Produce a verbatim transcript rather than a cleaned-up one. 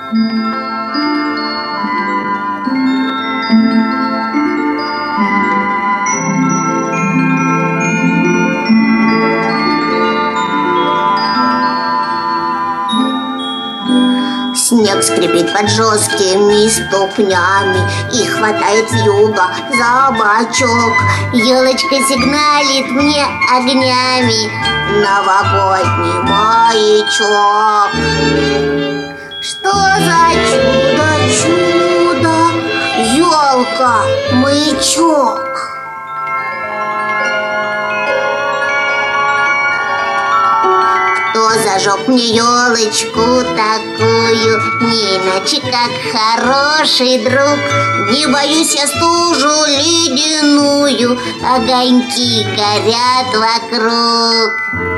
Снег скрипит под жесткими ступнями и хватает вьюга за бочок. Елочка сигналит мне огнями, новогодний маячок. Что за чудо-чудо, елка-маячок? Кто зажег мне елочку такую, не иначе как хороший друг? Не боюсь я стужу ледяную, огоньки горят вокруг.